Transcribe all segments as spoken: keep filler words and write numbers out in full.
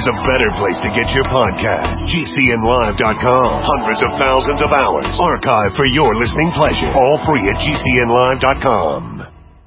there's a better place to get your podcast. G C N live dot com. Hundreds of thousands of hours archived for your listening pleasure. All free at G C N live dot com.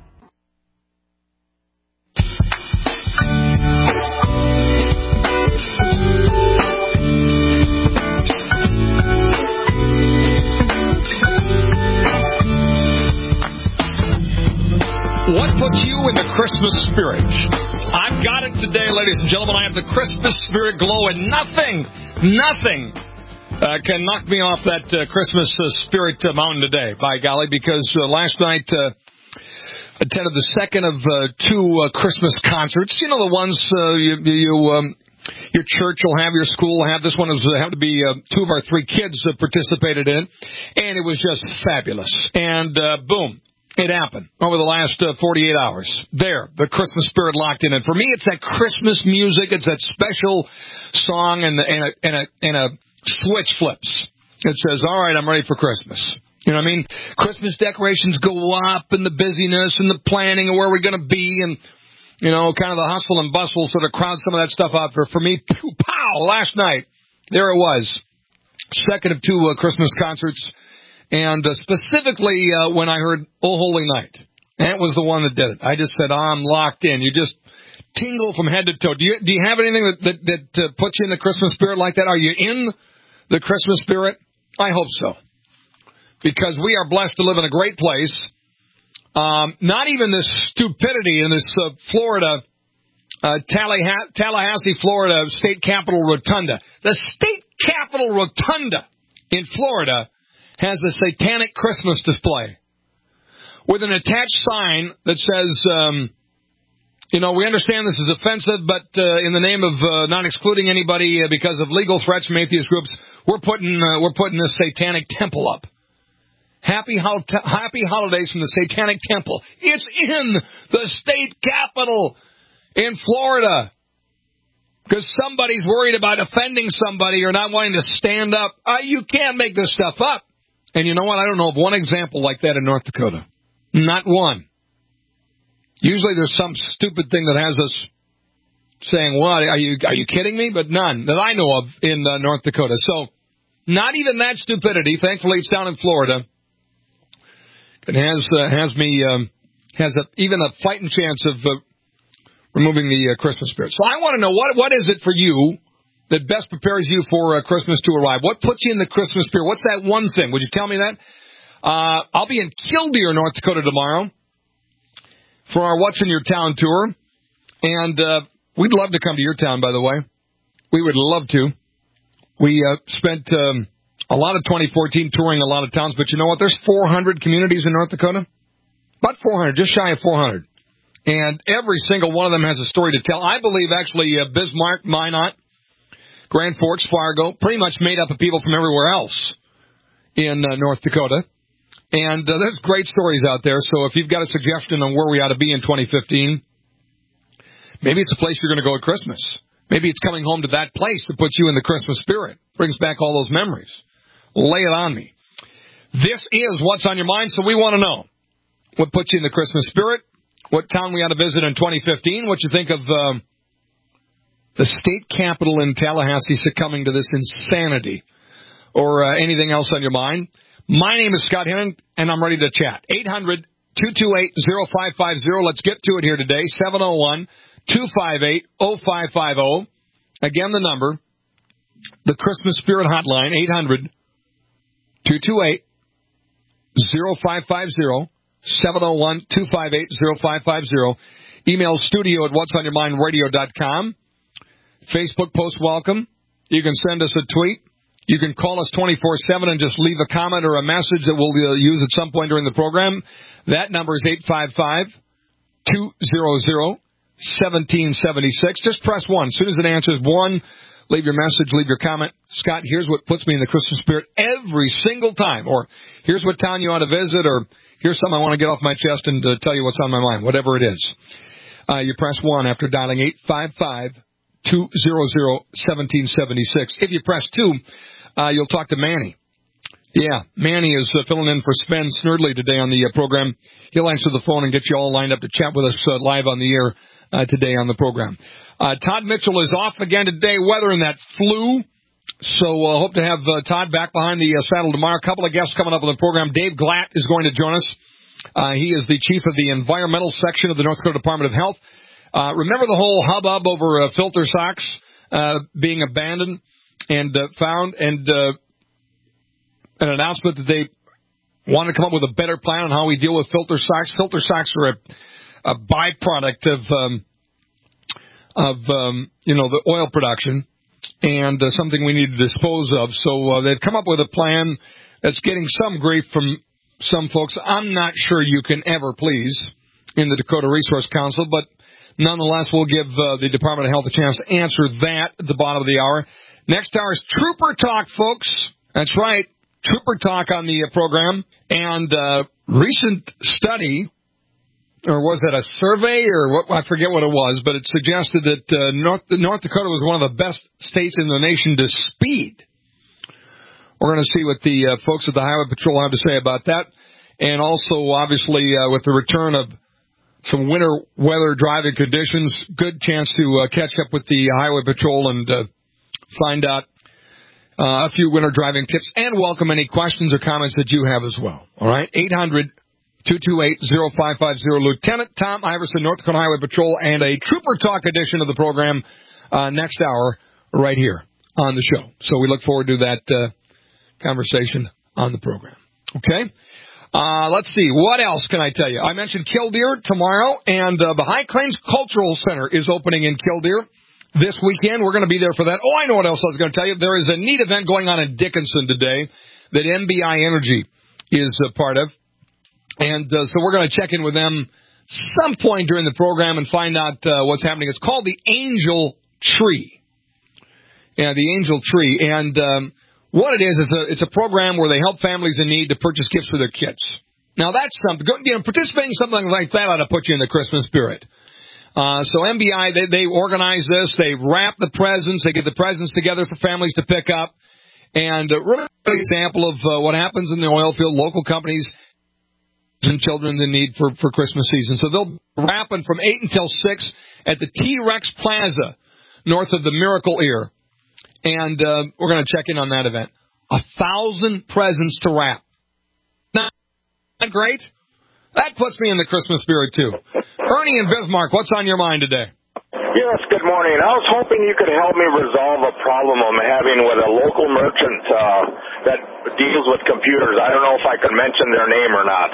What puts you in the Christmas spirit? I've got it today, ladies and gentlemen. I have the Christmas spirit glow, and nothing, nothing uh, can knock me off that uh, Christmas uh, spirit uh, mountain today, by golly, because uh, last night uh, attended the second of uh, two uh, Christmas concerts. You know, the ones uh, you, you um, your church will have, your school will have. This one was uh, have to be uh, two of our three kids that participated in, and it was just fabulous. And uh, boom. It happened over the last uh, forty-eight hours. There, the Christmas spirit locked in. And for me, it's that Christmas music. It's that special song, and, the, and, a, and, a, and a switch flips. It says, all right, I'm ready for Christmas. You know what I mean? Christmas decorations go up, and the busyness and the planning of where we're going to be, and, you know, kind of the hustle and bustle sort of crowd some of that stuff out. For, for me, pew, pow, last night, there it was. Second of two uh, Christmas concerts. And uh, specifically uh, when I heard Oh Holy Night, that was the one that did it. I just said, oh, I'm locked in. You just tingle from head to toe. Do you do you have anything that that, that uh, puts you in the Christmas spirit like that? Are you in the Christmas spirit? I hope so, because we are blessed to live in a great place. Um, not even this stupidity in this uh, Florida, uh, Tallahassee, Tallahassee, Florida state capitol rotunda. The state capitol rotunda in Florida has a satanic Christmas display with an attached sign that says, um, you know, we understand this is offensive, but uh, in the name of uh, not excluding anybody uh, because of legal threats from atheist groups, we're putting uh, we're putting this satanic temple up. Happy ho- happy holidays from the satanic temple. It's in the state capitol in Florida because somebody's worried about offending somebody or not wanting to stand up. Uh, you can't make this stuff up. And you know what? I don't know of one example like that in North Dakota. Not one. Usually there's some stupid thing that has us saying, what, are you are you kidding me? But none that I know of in uh, North Dakota. So not even that stupidity. Thankfully, it's down in Florida. It has uh, has me, um, has a, even a fighting chance of uh, removing the uh, Christmas spirit. So I want to know, what what is it for you that best prepares you for uh, Christmas to arrive? What puts you in the Christmas spirit? What's that one thing? Would you tell me that? Uh, I'll be in Killdeer, North Dakota tomorrow for our What's in Your Town tour. And uh, we'd love to come to your town, by the way. We would love to. We uh, spent um, a lot of twenty fourteen touring a lot of towns, but you know what? There's four hundred communities in North Dakota. About four hundred, just shy of four hundred. And every single one of them has a story to tell. I believe, actually, uh, Bismarck, Minot, Grand Forks, Fargo, pretty much made up of people from everywhere else in uh, North Dakota. And uh, there's great stories out there. So if you've got a suggestion on where we ought to be in twenty fifteen, maybe it's a place you're going to go at Christmas. Maybe it's coming home to that place that puts you in the Christmas spirit, brings back all those memories. Lay it on me. This is What's on Your Mind, so we want to know what puts you in the Christmas spirit, what town we ought to visit in twenty fifteen, what you think of um, the state capitol in Tallahassee succumbing to this insanity, or uh, anything else on your mind. My name is Scott Hennon, and I'm ready to chat. eight hundred, two two eight, oh five five oh. Let's get to it here today. seven oh one, two five eight, oh five five oh. Again, the number, the Christmas Spirit Hotline, eight hundred, two two eight, oh five five oh, seven oh one, two five eight, oh five five oh. Email studio at what's on your mind radio dot com. Facebook post welcome. You can send us a tweet. You can call us twenty-four seven and just leave a comment or a message that we'll uh, use at some point during the program. That number is eight five five, two hundred, seventeen seventy-six. Just press one. As soon as it answers one, leave your message, leave your comment. Scott, here's what puts me in the Christmas spirit every single time. Or here's what town you want to visit. Or here's something I want to get off my chest and uh, tell you what's on my mind. Whatever it is. Uh, you press one after dialing eight five five, two hundred, seventeen seventy-six. If you press two, uh, you'll talk to Manny. Yeah, Manny is uh, filling in for Sven Snerdley today on the uh, program. He'll answer the phone and get you all lined up to chat with us uh, live on the air uh, today on the program. Uh, Todd Mitchell is off again today, weathering that flu. So uh, hope to have uh, Todd back behind the uh, saddle tomorrow. A couple of guests coming up on the program. Dave Glatt is going to join us. Uh, he is the chief of the environmental section of the North Dakota Department of Health. Uh, remember the whole hubbub over uh, filter socks uh, being abandoned and uh, found, and uh, an announcement that they wanted to come up with a better plan on how we deal with filter socks. Filter socks are a, a byproduct of, um, of um, you know, the oil production, and uh, something we need to dispose of. So uh, they've come up with a plan that's getting some grief from some folks. I'm not sure you can ever please in the Dakota Resource Council, but nonetheless, we'll give uh, the Department of Health a chance to answer that at the bottom of the hour. Next hour is Trooper Talk, folks. That's right, Trooper Talk on the uh, program. And uh, recent study, or was that a survey, or what? I forget what it was, but it suggested that uh, North, North Dakota was one of the best states in the nation to speed. We're going to see what the uh, folks at the Highway Patrol have to say about that. And also, obviously, uh, with the return of some winter weather driving conditions, good chance to uh, catch up with the Highway Patrol and uh, find out uh, a few winter driving tips, and welcome any questions or comments that you have as well. All right, eight hundred, two two eight, oh five five oh. Lieutenant Tom Iverson, North Dakota Highway Patrol, and a Trooper Talk edition of the program uh, next hour right here on the show. So we look forward to that uh, conversation on the program. Okay? Uh, let's see. What else can I tell you? I mentioned Killdeer tomorrow, and uh, the High Plains Cultural Center is opening in Killdeer this weekend. We're going to be there for that. Oh, I know what else I was going to tell you. There is a neat event going on in Dickinson today that M B I Energy is a part of. And uh, so we're going to check in with them some point during the program and find out uh, what's happening. It's called the Angel Tree. Yeah, the Angel Tree. And um, what it is, is a, it's a program where they help families in need to purchase gifts for their kids. Now, that's something. You know, participating in something like that ought to put you in the Christmas spirit. Uh, so M B I, they, they organize this. They wrap the presents. They get the presents together for families to pick up. And uh, really an example of uh, what happens in the oil field, local companies and children in need for, for Christmas season. So they'll be wrapping from eight until six at the T-Rex Plaza north of the Miracle Ear. And uh, we're going to check in on that event. A thousand presents to wrap. Not that great? That puts me in the Christmas spirit, too. Ernie and Bismarck, what's on your mind today? Yes, good morning. I was hoping you could help me resolve a problem I'm having with a local merchant uh, that deals with computers. I don't know if I can mention their name or not.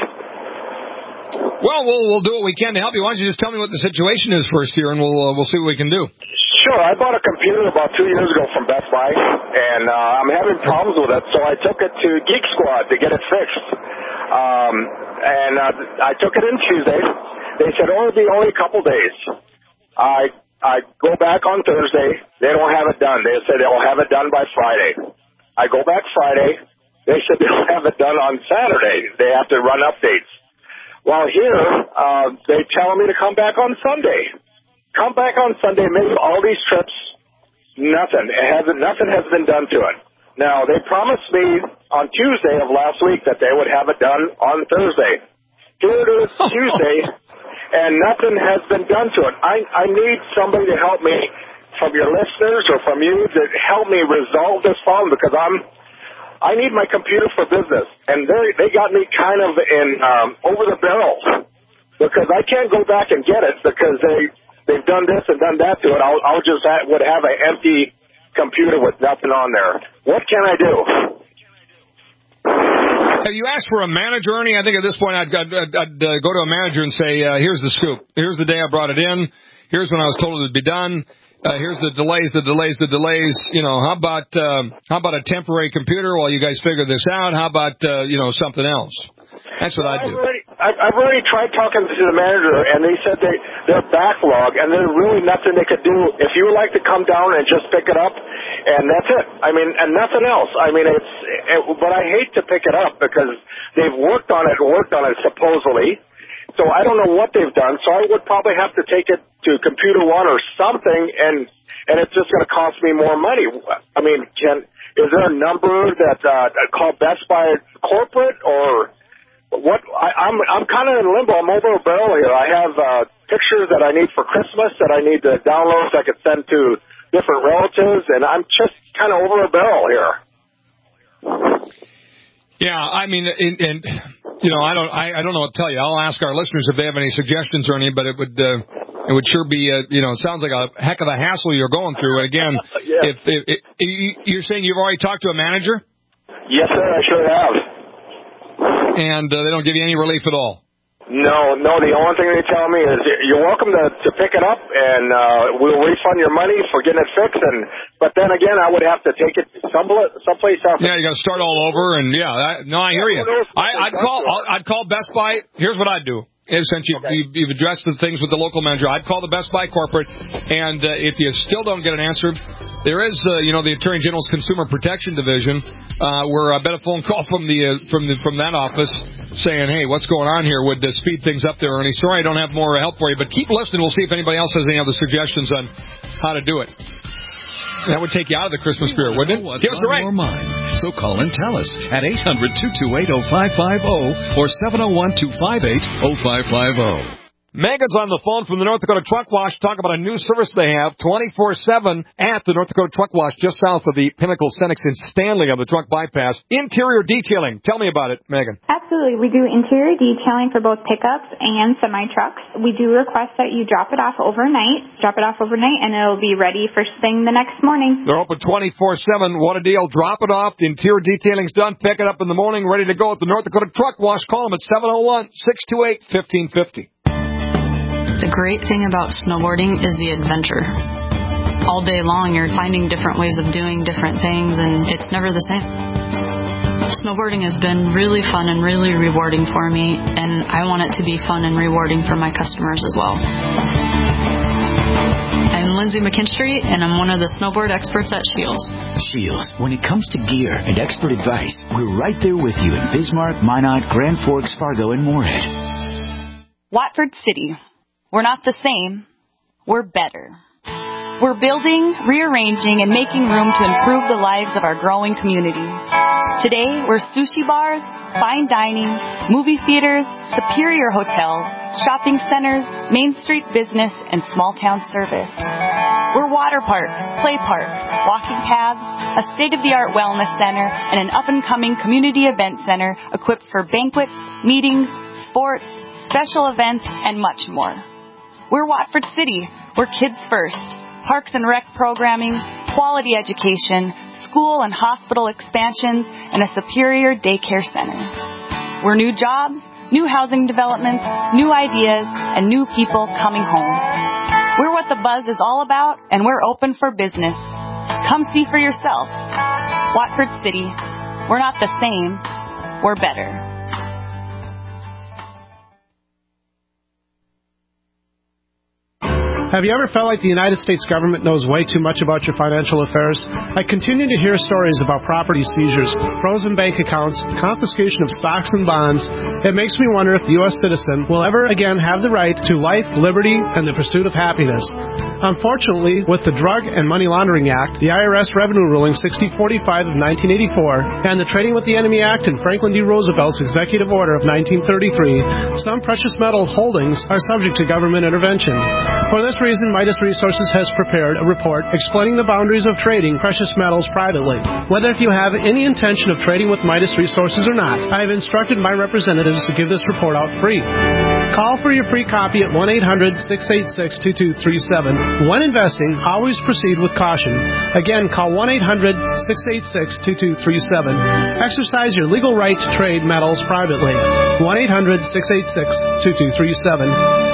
Well, we'll we'll do what we can to help you. Why don't you just tell me what the situation is first here, and we'll uh, we'll see what we can do. Sure. I bought a computer about two years ago from Best Buy, and uh, I'm having problems with it, so I took it to Geek Squad to get it fixed. Um, and uh, I took it in Tuesday. They said, oh, it'll be only a couple days. I I go back on Thursday. They don't have it done. They said they'll have it done by Friday. I go back Friday. They said they'll have it done on Saturday. They have to run updates. While here, uh, they tell me to come back on Sunday. Come back on Sunday, make all these trips. Nothing. It hasn't. Nothing has been done to it. Now, they promised me on Tuesday of last week that they would have it done on Thursday. Here it is Tuesday, and nothing has been done to it. I, I need somebody to help me, from your listeners or from you, to help me resolve this problem, because I'm, I need my computer for business. And they they got me kind of in um, over the barrel, because I can't go back and get it because they, they've done this and done that to it. I'll, I'll just have, would have an empty computer with nothing on there. What can I do? Have you asked for a manager, Ernie? I think at this point I'd, I'd, I'd, I'd uh, go to a manager and say, uh, here's the scoop. Here's the day I brought it in. Here's when I was told it would be done. Uh, here's the delays, the delays, the delays. You know, how about uh, how about a temporary computer while you guys figure this out? How about, uh, you know, something else? That's what I'd do. I've already, I've already tried talking to the manager, and they said they, they're backlogged, and there's really nothing they could do. If you would like to come down and just pick it up, and that's it. I mean, and nothing else. I mean, it's, it, but I hate to pick it up because they've worked on it, worked on it supposedly. So I don't know what they've done. So I would probably have to take it to Computer One or something, and and it's just going to cost me more money. I mean, can is there a number that uh, call Best Buy corporate, or what I, I'm I'm kind of in limbo. I'm over a barrel here. I have uh, pictures that I need for Christmas that I need to download so I could send to different relatives, and I'm just kind of over a barrel here. Yeah, I mean, and, and you know, I don't, I, I don't know what to tell you. I'll ask our listeners if they have any suggestions or any, but it would, uh, it would sure be, uh, you know, it sounds like a heck of a hassle you're going through. And again, yeah. if, if, if you're saying you've already talked to a manager? Yes, sir, I sure have. And uh, they don't give you any relief at all? No, no, the only thing they tell me is you're welcome to, to pick it up, and uh, we'll refund your money for getting it fixed. And But then again, I would have to take it some, someplace else. Yeah, you got to start all over, and yeah, I, no, I hear you. I, I'd call I'd call Best Buy. Here's what I'd do. Since you, okay. you, you've addressed the things with the local manager, I'd call the Best Buy corporate, and uh, if you still don't get an answer, there is, uh, you know, the Attorney General's Consumer Protection Division, uh, where I bet a phone call from the uh, from the from that office saying, hey, what's going on here would uh, speed things up there, Ernie. Sorry I don't have more help for you, but keep listening. We'll see if anybody else has any other suggestions on how to do it. That would take you out of the Christmas spirit, wouldn't it? Give us a ring. So call and tell us at eight hundred, two two eight, oh five five oh or seven oh one, two five eight, oh five five oh. Megan's on the phone from the North Dakota Truck Wash. Talk about a new service they have twenty-four seven at the North Dakota Truck Wash, just south of the Pinnacle Cenex in Stanley on the truck bypass. Interior detailing. Tell me about it, Megan. Absolutely. We do interior detailing for both pickups and semi-trucks. We do request that you drop it off overnight. Drop it off overnight, and it'll be ready first thing the next morning. They're open twenty-four seven. What a deal. Drop it off. The interior detailing's done. Pick it up in the morning, ready to go at the North Dakota Truck Wash. Call them at seven oh one, six two eight, one five five oh. The great thing about snowboarding is the adventure. All day long, you're finding different ways of doing different things, and it's never the same. Snowboarding has been really fun and really rewarding for me, and I want it to be fun and rewarding for my customers as well. I'm Lindsay McKinstry, and I'm one of the snowboard experts at Shields. Shields, when it comes to gear and expert advice, we're right there with you in Bismarck, Minot, Grand Forks, Fargo, and Moorhead. Watford City. We're not the same. We're better. We're building, rearranging, and making room to improve the lives of our growing community. Today, we're sushi bars, fine dining, movie theaters, superior hotels, shopping centers, Main Street business, and small town service. We're water parks, play parks, walking paths, a state-of-the-art wellness center, and an up-and-coming community event center equipped for banquets, meetings, sports, special events, and much more. We're Watford City. We're kids first. Parks and rec programming, quality education, school and hospital expansions, and a superior daycare center. We're new jobs, new housing developments, new ideas, and new people coming home. We're what the buzz is all about, and we're open for business. Come see for yourself. Watford City. We're not the same. We're better. Have you ever felt like the United States government knows way too much about your financial affairs? I continue to hear stories about property seizures, frozen bank accounts, confiscation of stocks and bonds. It makes me wonder if the U S citizen will ever again have the right to life, liberty, and the pursuit of happiness. Unfortunately, with the Drug and Money Laundering Act, the I R S Revenue Ruling sixty forty-five of nineteen eighty-four, and the Trading with the Enemy Act and Franklin D. Roosevelt's Executive Order of nineteen thirty-three, some precious metal holdings are subject to government intervention. For this reason, Midas Resources has prepared a report explaining the boundaries of trading precious metals privately. Whether if you have any intention of trading with Midas Resources or not, I have instructed my representatives to give this report out free. Call for your free copy at one eight hundred, six eight six, two two three seven. When investing, always proceed with caution. Again, call one eight hundred, six eight six, two two three seven. Exercise your legal right to trade metals privately. one eight hundred, six eight six, two two three seven.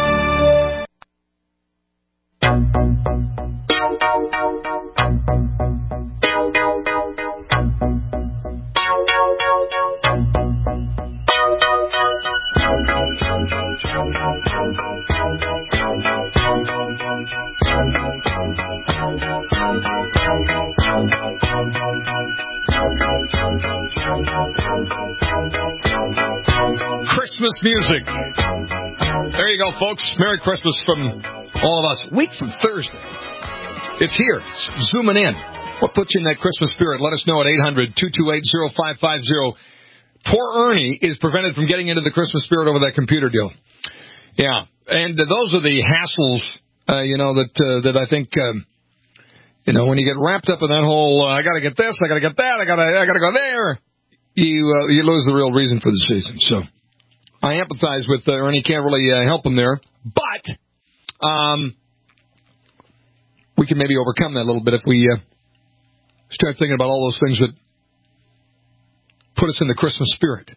Christmas music. There you go, folks. Merry Christmas from all of us. Week from Thursday. It's here. It's zooming in. What puts you in that Christmas spirit? Let us know at eight hundred, two two eight, oh five five oh. Poor Ernie is prevented from getting into the Christmas spirit over that computer deal. Yeah, and uh, those are the hassles, uh, you know, that uh, that I think, um, you know, when you get wrapped up in that whole, uh, I got to get this, I got to get that, I got to I got to go there, you uh, you lose the real reason for the season. So I empathize with uh, Ernie. Can't really uh, help him there, but um, we can maybe overcome that a little bit if we uh, start thinking about all those things that put us in the Christmas spirit.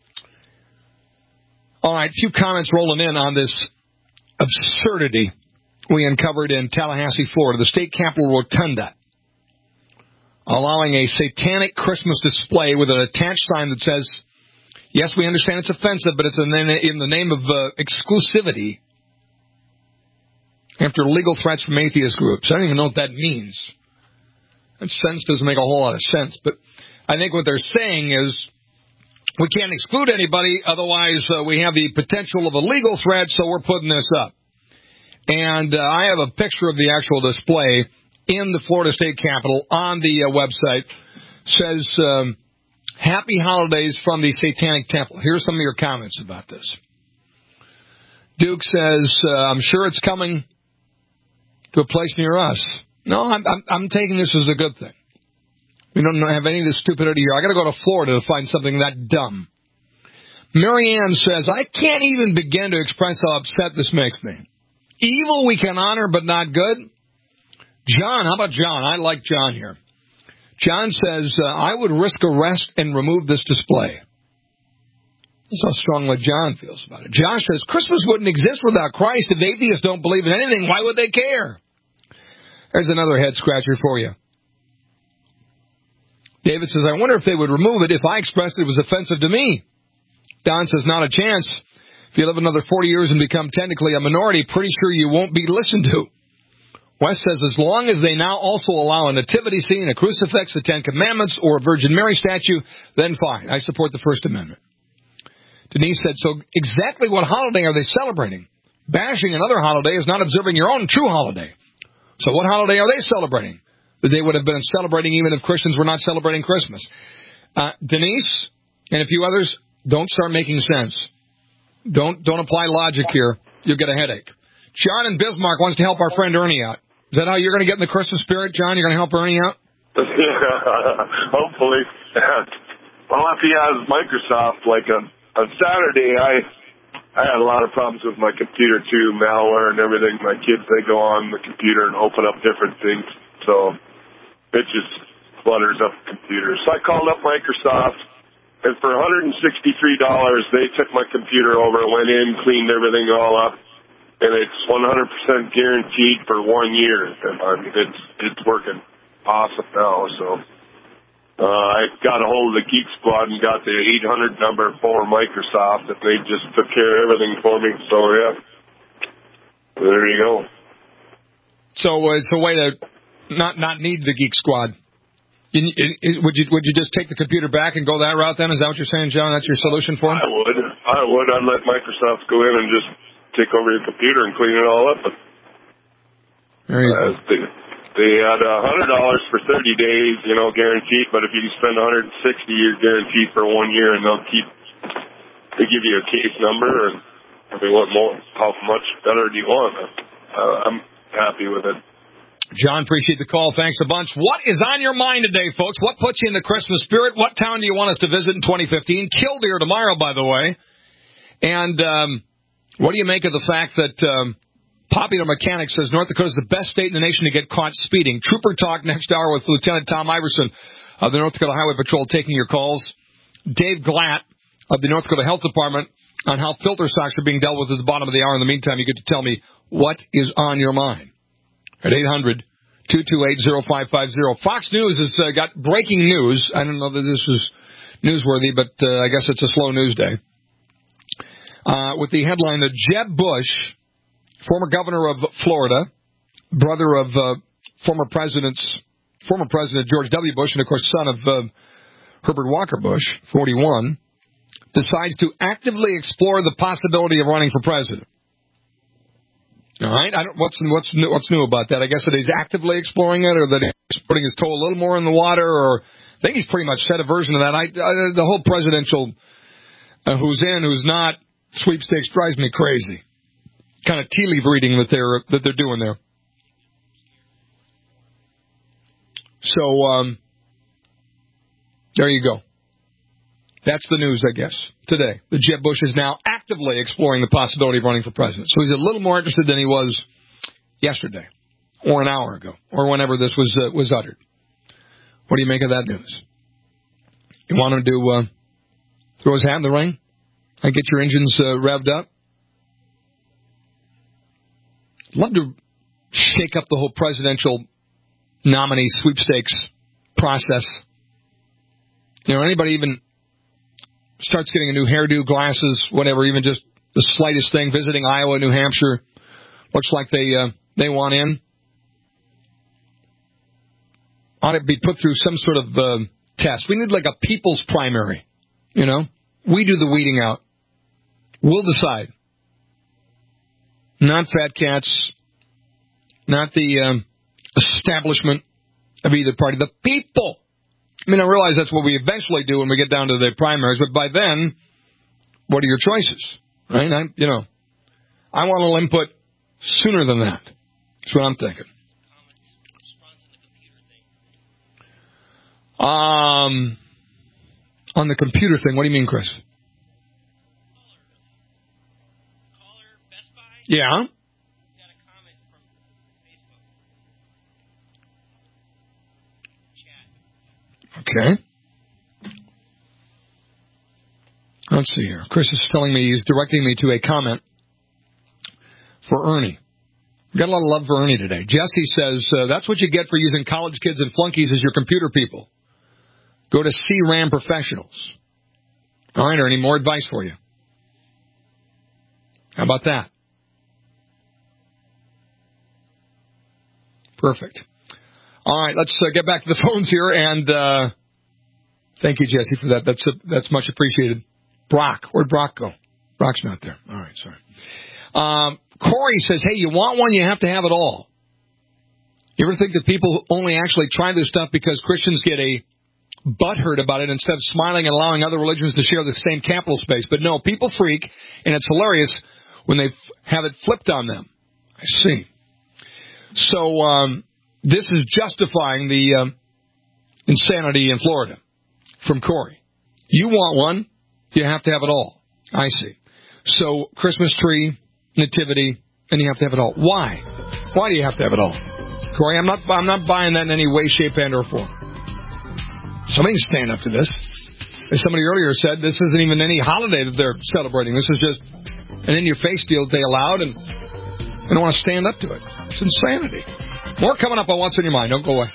All right, a few comments rolling in on this absurdity we uncovered in Tallahassee, Florida, the state capitol rotunda, allowing a satanic Christmas display with an attached sign that says, yes, we understand it's offensive, but it's in the name of uh, exclusivity after legal threats from atheist groups. I don't even know what that means. That sense doesn't make a whole lot of sense, but I think what they're saying is we can't exclude anybody, otherwise uh, we have the potential of a legal threat, so we're putting this up. And uh, I have a picture of the actual display in the Florida State Capitol on the uh, website. Says, um, Happy Holidays from the Satanic Temple. Here's some of your comments about this. Duke says, uh, I'm sure it's coming to a place near us. No, I'm, I'm, I'm taking this as a good thing. We don't have any of this stupidity here. I got to go to Florida to find something that dumb. Marianne says, I can't even begin to express how upset this makes me. Evil we can honor, but not good. John, how about John? I like John here. John says, uh, I would risk arrest and remove this display. That's how strongly John feels about it. Josh says, Christmas wouldn't exist without Christ. If atheists don't believe in anything, why would they care? There's another head scratcher for you. David says, I wonder if they would remove it if I expressed it was offensive to me. Don says, not a chance. If you live another forty years and become technically a minority, pretty sure you won't be listened to. Wes says, as long as they now also allow a nativity scene, a crucifix, the Ten Commandments, or a Virgin Mary statue, then fine. I support the First Amendment. Denise said, so exactly what holiday are they celebrating? Bashing another holiday is not observing your own true holiday. So what holiday are they celebrating? That they would have been celebrating even if Christians were not celebrating Christmas. Uh, Denise and a few others, don't start making sense. Don't don't apply logic here. You'll get a headache. John in Bismarck wants to help our friend Ernie out. Is that how you're going to get in the Christmas spirit, John? You're going to help Ernie out? Yeah, hopefully. Well, if he has Microsoft, like on, on Saturday, I I had a lot of problems with my computer, too, malware and everything. My kids, they go on the computer and open up different things. So it just flutters up the computer. So I called up Microsoft, and for one hundred sixty-three dollars, they took my computer over, went in, cleaned everything all up, and it's one hundred percent guaranteed for one year. And I mean, it's it's working awesome now. So uh, I got a hold of the Geek Squad and got the eight hundred number for Microsoft, and they just took care of everything for me. So, yeah, there you go. So uh, it's a way to not not need the Geek Squad. You, would you would you just take the computer back and go that route then? Is that what you're saying, John? That's your solution for him? I would. I would. I'd let Microsoft go in and just take over your computer and clean it all up. There you uh, go. They, they had one hundred dollars for thirty days, you know, guaranteed. But if you spend one hundred sixty dollars, you're guaranteed for one year, and they'll keep. They give you a case number, and I mean, what more? How much better do you want? Uh, I'm happy with it. John, appreciate the call. Thanks a bunch. What is on your mind today, folks? What puts you in the Christmas spirit? What town do you want us to visit in twenty fifteen? Killdeer tomorrow, by the way. And um, what do you make of the fact that um, Popular Mechanic says North Dakota is the best state in the nation to get caught speeding? Trooper Talk next hour with Lieutenant Tom Iverson of the North Dakota Highway Patrol taking your calls. Dave Glatt of the North Dakota Health Department on how filter socks are being dealt with at the bottom of the hour. In the meantime, you get to tell me what is on your mind. At eight hundred, two two eight, oh five five oh. Fox News has uh, got breaking news. I don't know that this is newsworthy, but uh, I guess it's a slow news day. Uh, with the headline that Jeb Bush, former governor of Florida, brother of uh, former presidents, former President George W. Bush, and of course son of uh, Herbert Walker Bush, forty-one, decides to actively explore the possibility of running for president. All right, I don't, what's what's new, what's new about that? I guess that he's actively exploring it, or that he's putting his toe a little more in the water, or I think he's pretty much said a version of that. I, uh, the whole presidential uh, who's in, who's not sweepstakes drives me crazy. Kind of tea leaf reading that they're that they're doing there. So um, there you go. That's the news, I guess, today. That Jeb Bush is now actively exploring the possibility of running for president. So he's a little more interested than he was yesterday, or an hour ago, or whenever this was uh, was uttered. What do you make of that news? You want him to uh, throw his hat in the ring and get your engines uh, revved up? Love to shake up the whole presidential nominee sweepstakes process. You know, anybody even starts getting a new hairdo, glasses, whatever, even just the slightest thing, visiting Iowa, New Hampshire, looks like they uh, they want in. Ought to be put through some sort of uh, test. We need like a people's primary, you know. We do the weeding out. We'll decide. Not fat cats, not the um, establishment of either party. The people. I mean, I realize that's what we eventually do when we get down to the primaries, but by then, what are your choices, right? I, you know, I want a little input sooner than that. That's what I'm thinking. Um, on the computer thing, what do you mean, Chris? Yeah. Okay. Let's see here. Chris is telling me he's directing me to a comment for Ernie. Got a lot of love for Ernie today. Jesse says, uh, that's what you get for using college kids and flunkies as your computer people. Go to C RAM Professionals. All right, Ernie, more advice for you. How about that? Perfect. All right, let's uh, get back to the phones here, and uh, thank you, Jesse, for that. That's a, that's much appreciated. Brock, where'd Brock go? Brock's not there. All right, sorry. Um, Corey says, hey, you want one, you have to have it all. You ever think that people only actually try this stuff because Christians get a butthurt about it instead of smiling and allowing other religions to share the same capital space? But no, people freak, and it's hilarious when they f- have it flipped on them. I see. So um, this is justifying the um, insanity in Florida from Corey. You want one, you have to have it all. I see. So Christmas tree, nativity, and you have to have it all. Why? Why do you have to have it all? Corey, I'm not I'm not buying that in any way, shape, and or form. Somebody can stand up to this. As somebody earlier said, this isn't even any holiday that they're celebrating. This is just an in-your-face deal that they allowed, and they don't want to stand up to it. It's insanity. More coming up on What's on Your Mind. Don't go away.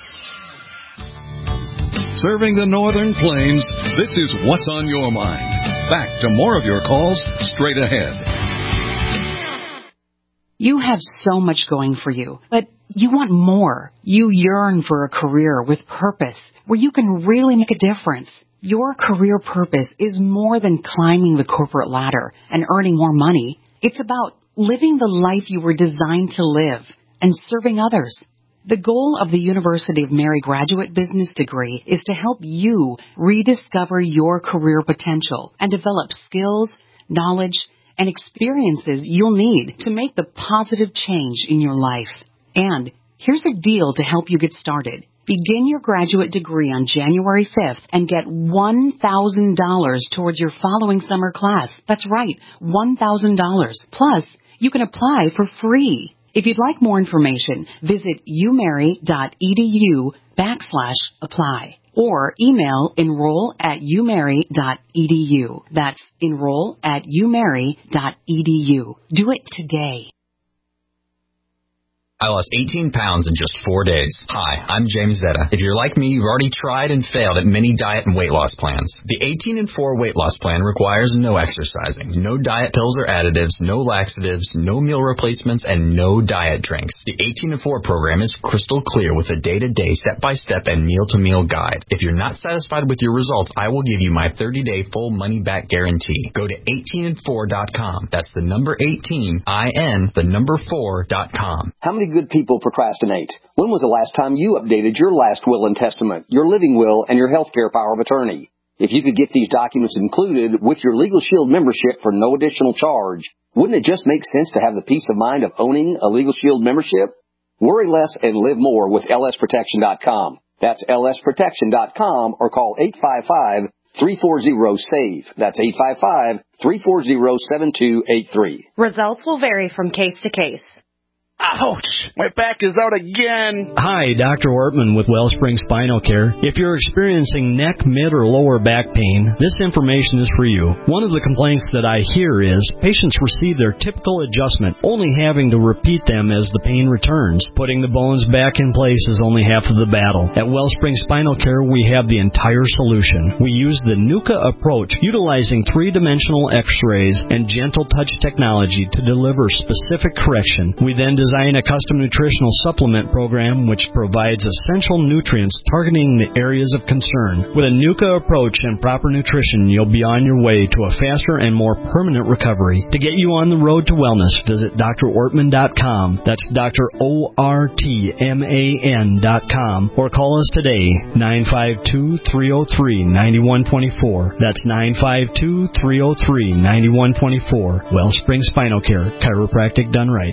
Serving the Northern Plains, this is What's on Your Mind. Back to more of your calls straight ahead. You have so much going for you, but you want more. You yearn for a career with purpose where you can really make a difference. Your career purpose is more than climbing the corporate ladder and earning more money. It's about living the life you were designed to live and serving others. The goal of the University of Mary Graduate Business degree is to help you rediscover your career potential and develop skills, knowledge, and experiences you'll need to make the positive change in your life. And here's a deal to help you get started. Begin your graduate degree on January fifth and get one thousand dollars towards your following summer class. That's right, one thousand dollars. Plus, you can apply for free. If you'd like more information, visit umary.edu backslash apply or email enroll at umary.edu. That's enroll at umary.edu. Do it today. I lost eighteen pounds in just four days. Hi, I'm James Zeta. If you're like me, you've already tried and failed at many diet and weight loss plans. The eighteen and four weight loss plan requires no exercising, no diet pills or additives, no laxatives, no meal replacements, and no diet drinks. The eighteen and four program is crystal clear with a day-to-day, step-by-step, and meal-to-meal guide. If you're not satisfied with your results, I will give you my thirty-day full money-back guarantee. Go to eighteen and four dot com. That's the number eighteen, I N, the number four dot com. How many good people procrastinate. When was the last time you updated your last will and testament, your living will, and your health care power of attorney? If you could get these documents included with your Legal Shield membership for no additional charge, wouldn't it just make sense to have the peace of mind of owning a Legal Shield membership? Worry less and live more with L S protection dot com. That's L S protection dot com or call eight five five, three four zero, S A V E. That's eight five five, three four zero, seven two eight three. Results will vary from case to case. Ouch! My back is out again. Hi, Doctor Ortman with Wellspring Spinal Care. If you're experiencing neck, mid, or lower back pain, this information is for you. One of the complaints that I hear is patients receive their typical adjustment, only having to repeat them as the pain returns. Putting the bones back in place is only half of the battle. At Wellspring Spinal Care, we have the entire solution. We use the NUCA approach, utilizing three-dimensional x-rays and gentle touch technology to deliver specific correction. We then design a custom nutritional supplement program which provides essential nutrients targeting the areas of concern. With a NUCA approach and proper nutrition, you'll be on your way to a faster and more permanent recovery. To get you on the road to wellness, visit D R ortman dot com. That's Doctor O R T M A N dot com. Or call us today, nine five two, three oh three, nine one two four. That's nine five two, three oh three, nine one two four. Wellspring Spinal Care, chiropractic done right.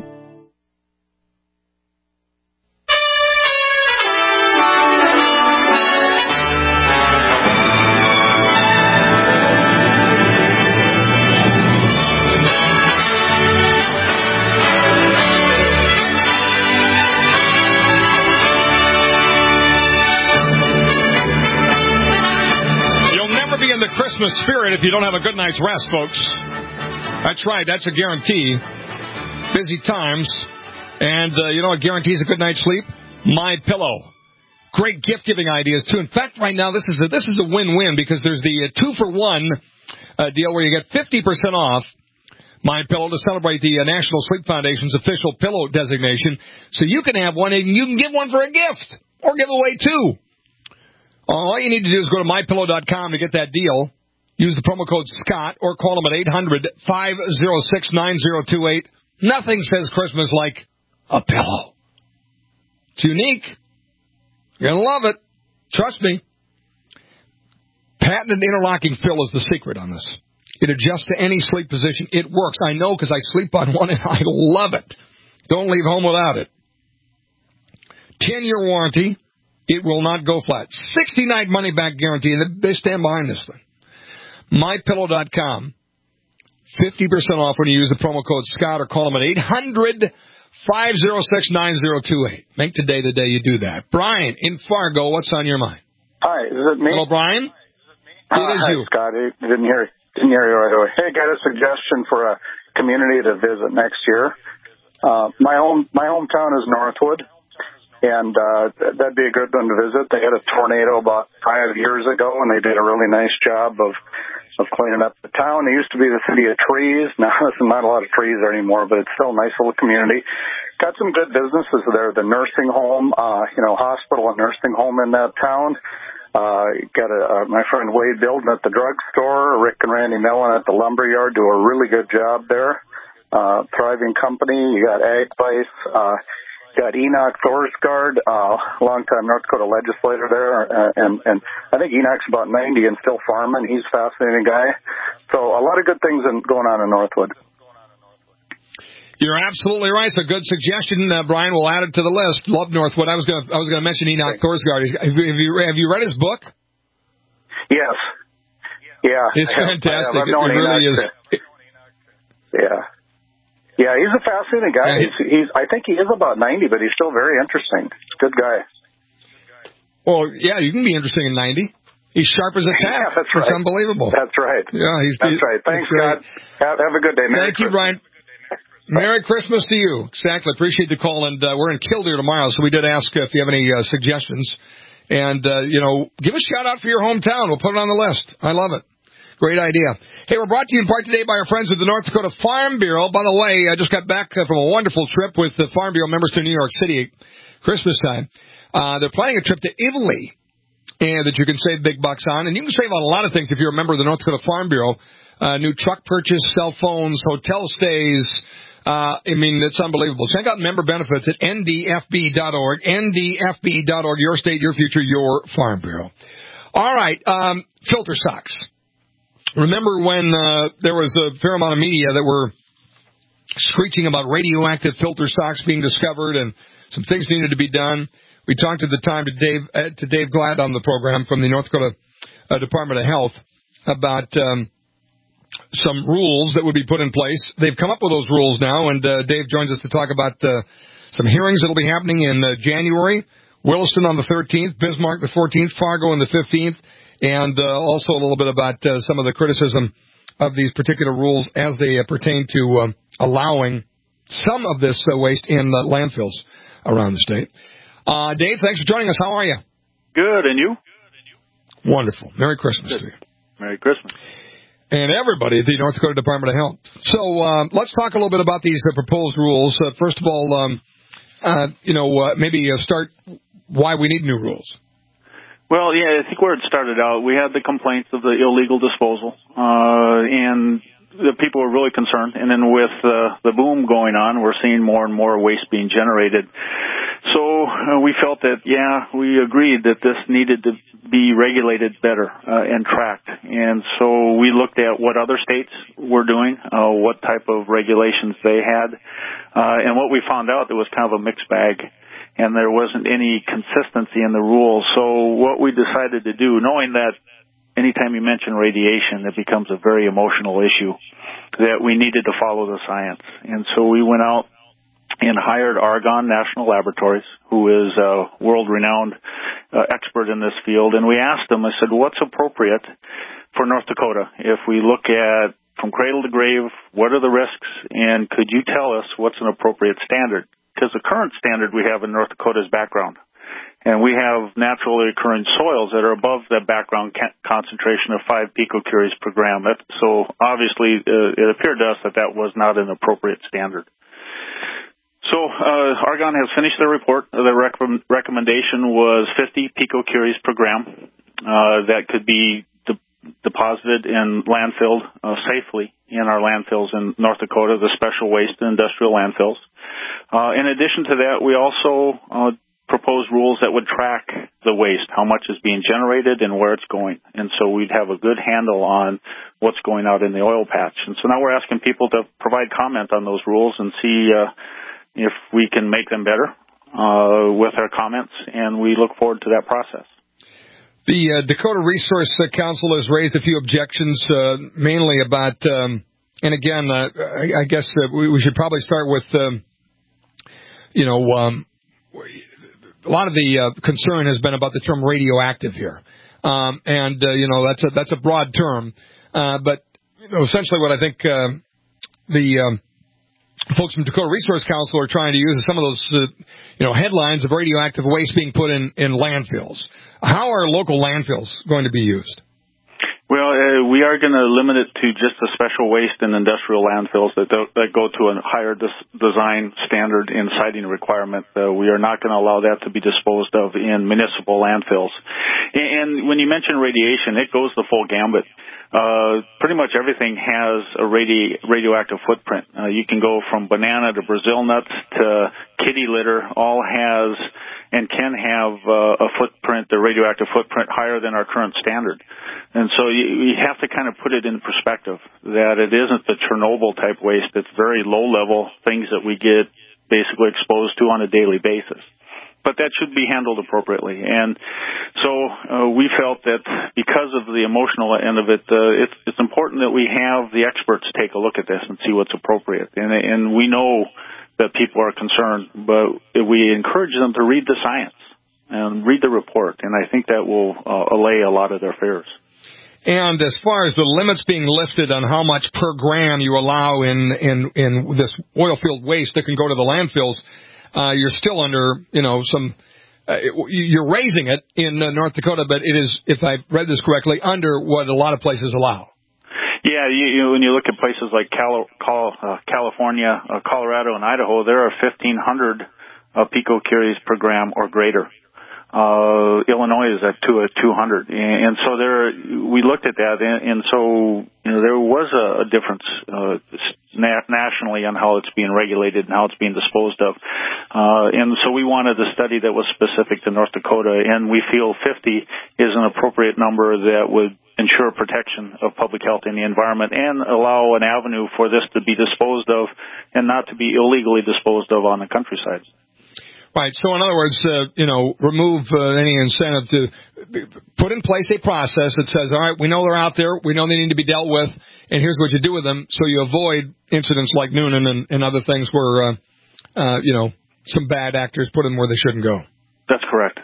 Christmas spirit if you don't have a good night's rest, folks. That's right. That's a guarantee. Busy times. And uh, you know what guarantees a good night's sleep? My Pillow. Great gift-giving ideas, too. In fact, right now, this is a, this is a win-win because there's the uh, two-for-one uh, deal where you get fifty percent off My Pillow to celebrate the uh, National Sleep Foundation's official pillow designation. So you can have one and you can give one for a gift or give away two. All you need to do is go to my pillow dot com to get that deal. Use the promo code Scott or call them at eight hundred, five oh six, nine oh two eight. Nothing says Christmas like a pillow. It's unique. You're going to love it. Trust me. Patented interlocking fill is the secret on this. It adjusts to any sleep position. It works. I know because I sleep on one and I love it. Don't leave home without it. ten-year warranty. It will not go flat. sixty-night money-back guarantee, and they stand behind this thing. my pillow dot com. fifty percent off when you use the promo code Scott or call them at eight hundred, five oh six, nine oh two eight. Make today the day you do that. Brian in Fargo, what's on your mind? Hi, is it me? Hello, Brian? Uh, it is hi, you. Scott. I didn't hear, didn't hear you right away. Hey, got a suggestion for a community to visit next year. Uh, my home, my hometown is Northwood. And uh, that'd be a good one to visit. They had a tornado about five years ago, and they did a really nice job of of cleaning up the town. It used to be the city of trees. Now there's not a lot of trees there anymore, but it's still a nice little community. Got some good businesses there. The nursing home, uh, you know, hospital and nursing home in that town. Uh, got a, uh, my friend Wade Bilden at the drugstore. Rick and Randy Mellon at the lumber yard do a really good job there. Uh, thriving company. You got Ag Vice. Uh, Got Enoch Thorsgaard, uh, longtime North Dakota legislator there, uh, and, and I think Enoch's about ninety and still farming. He's a fascinating guy. So a lot of good things in, going on in Northwood. You're absolutely right. It's a good suggestion, uh, Brian. We'll add it to the list. Love Northwood. I was going to I was going to mention Enoch Thorsgaard. Have you, have you have you read his book? Yes. Yeah. It's fantastic. I have, I have it, it really is. It, yeah. Yeah, he's a fascinating guy. Yeah, he's, he's, I think he is about ninety, but he's still very interesting. He's a good guy. Well, yeah, you can be interesting in ninety. He's sharp as a tack. Yeah, that's right. It's unbelievable. That's right. Yeah, he's. That's right. Thanks, Scott. Have, have a good day. Merry Thank you, Brian. Merry Christmas to you. Exactly. Appreciate the call. And uh, we're in Killdeer tomorrow, so we did ask if you have any uh, suggestions. And, uh, you know, give a shout-out for your hometown. We'll put it on the list. I love it. Great idea. Hey, we're brought to you in part today by our friends at the North Dakota Farm Bureau. By the way, I just got back from a wonderful trip with the Farm Bureau members to New York City, Christmas time. Uh, they're planning a trip to Italy and that you can save big bucks on. And you can save on a lot of things if you're a member of the North Dakota Farm Bureau. Uh, new truck purchase, cell phones, hotel stays, Uh, I mean, it's unbelievable. Check out member benefits at N D F B dot org. N D F B dot org. Your state, your future, your Farm Bureau. All right. Um, filter socks. Remember when uh, there was a fair amount of media that were screeching about radioactive filter socks being discovered and some things needed to be done? We talked at the time to Dave uh, to Dave Glad on the program from the North Dakota uh, Department of Health about um, some rules that would be put in place. They've come up with those rules now, and uh, Dave joins us to talk about uh, some hearings that will be happening in uh, January, Williston on the thirteenth, Bismarck the fourteenth, Fargo on the fifteenth, and uh, also a little bit about uh, some of the criticism of these particular rules as they uh, pertain to uh, allowing some of this uh, waste in uh, landfills around the state. Uh, Dave, thanks for joining us. How are you? Good, and you? Wonderful. Merry Christmas Good. to you. Merry Christmas. And everybody at the North Dakota Department of Health. So uh, let's talk a little bit about these uh, proposed rules. Uh, first of all, um, uh, you know, uh, maybe uh, start why we need new rules. Well, yeah, I think where it started out, we had the complaints of the illegal disposal, uh, and the people were really concerned. And then with uh, the boom going on, we're seeing more and more waste being generated. So uh, we felt that, yeah, we agreed that this needed to be regulated better uh, and tracked. And so we looked at what other states were doing, uh, what type of regulations they had. Uh, and what we found out, there was kind of a mixed bag, and there wasn't any consistency in the rules. So what we decided to do, knowing that anytime you mention radiation, it becomes a very emotional issue, that we needed to follow the science. And so we went out and hired Argonne National Laboratories, who is a world-renowned uh, expert in this field. And we asked them, I said, what's appropriate for North Dakota? If we look at from cradle to grave, what are the risks? And could you tell us what's an appropriate standard? Because the current standard we have in North Dakota is background. And we have naturally occurring soils that are above that background ca- concentration of five picocuries per gram. That, so obviously uh, it appeared to us that that was not an appropriate standard. So uh, Argonne has finished their report. The rec- recommendation was fifty picocuries per gram uh, that could be de- deposited and landfilled uh, safely in our landfills in North Dakota, the special waste and industrial landfills. Uh, in addition to that, we also uh, proposed rules that would track the waste, how much is being generated and where it's going. And so we'd have a good handle on what's going out in the oil patch. And so now we're asking people to provide comment on those rules and see uh, if we can make them better uh, with our comments, and we look forward to that process. The uh, Dakota Resource Council has raised a few objections, uh, mainly about, um, and again, uh, I, I guess uh, we, we should probably start with, um, you know, um, a lot of the uh, concern has been about the term radioactive here. Um, and, uh, you know, that's a, that's a broad term. Uh, but, you know, essentially what I think uh, the um, folks from Dakota Resource Council are trying to use is some of those, uh, you know, headlines of radioactive waste being put in, in landfills. How are local landfills going to be used? Well, uh, we are going to limit it to just the special waste and industrial landfills that do, that go to a higher dis- design standard and siting requirement. Uh, we are not going to allow that to be disposed of in municipal landfills. And, and when you mention radiation, it goes the full gambit. Uh, pretty much everything has a radi- radioactive footprint. Uh, you can go from banana to Brazil nuts to kitty litter, all has and can have uh, a footprint, a radioactive footprint higher than our current standard. And so you, you have to kind of put it in perspective that it isn't the Chernobyl type waste. It's very low level things that we get basically exposed to on a daily basis. But that should be handled appropriately. And so uh, we felt that because of the emotional end of it, uh, it's, it's important that we have the experts take a look at this and see what's appropriate. And, and we know that people are concerned, but we encourage them to read the science and read the report. And I think that will uh, allay a lot of their fears. And as far as the limits being lifted on how much per gram you allow in, in, in this oil field waste that can go to the landfills, Uh, you're still under, you know, some, uh, you're raising it in uh, North Dakota, but it is, if I read this correctly, under what a lot of places allow. Yeah, you, you, when you look at places like Cal, Cal, uh, California, uh, Colorado, and Idaho, there are fifteen hundred uh, picocuries per gram or greater. Uh, Illinois is at two at two hundred, and so there we looked at that, and, and so you know there was a, a difference uh, na- nationally on how it's being regulated and how it's being disposed of, uh, and so we wanted a study that was specific to North Dakota, and we feel fifty is an appropriate number that would ensure protection of public health and the environment and allow an avenue for this to be disposed of and not to be illegally disposed of on the countryside. Right. So, in other words, uh, you know, remove uh, any incentive to put in place a process that says, all right, we know they're out there, we know they need to be dealt with, and here's what you do with them, so you avoid incidents like Noonan and, and other things where, uh, uh, you know, some bad actors put them where they shouldn't go. That's correct.